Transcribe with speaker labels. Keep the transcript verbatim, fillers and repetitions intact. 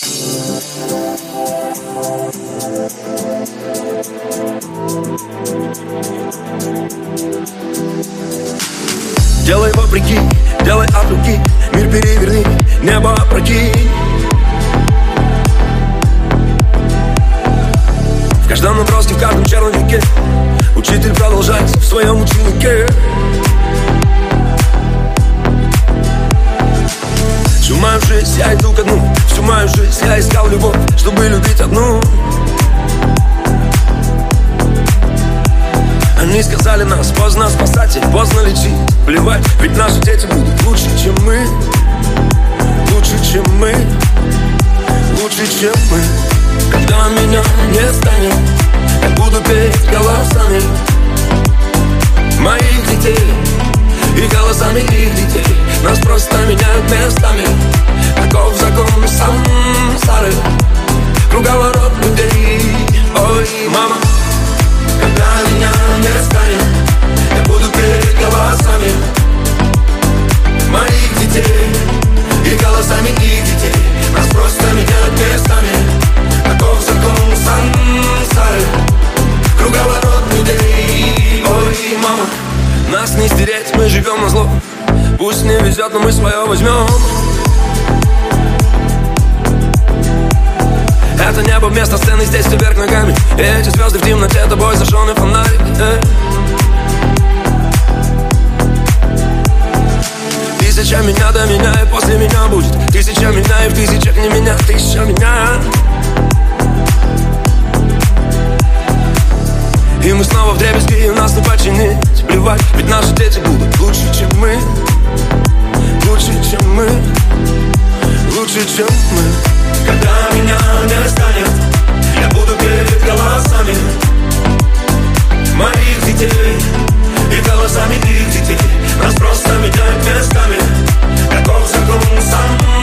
Speaker 1: Делай вопреки, делай от руки, мир переверни, небо опрокинь. В каждом наброске, в каждом черновике учитель продолжает в своем ученике. Всю мою жизнь я иду ко дну, всю мою жизнь я искал любовь, чтобы любить одну. Они сказали нас, поздно спасать и поздно лечить. Плевать, ведь наши дети будут лучше, чем мы. Лучше, чем мы. Лучше, чем мы. Когда меня не станет, я буду петь голосами моих детей и голосами их детей. Нас просто меняют местами. Таков закон сансары, круговорот людей. Ой, мама, когда меня не станет, я буду петь голосами моих детей и голосами их детей. Нас просто меняют местами. Таков закон сансары, круговорот людей. Ой, мама, нас не стереть, мы живем на зло. Пусть не везет, но мы свое возьмем. Это небо вместо сцены, здесь все вверх ногами. И эти звезды в темноте, тобой зажженный фонарик. э. Тысяча меня до меня, и после меня будет тысяча меня, и в тысячах не меня, тысяча меня. И мы снова вдребезги, и нас не починить. Плевать, ведь наши дети будут лучше, чем мы. Лучше, чем мы. Лучше, чем мы. Когда меня не станет, я буду петь голосами моих детей и голосами их детей. Нас просто меняют местами. Таков закон сам.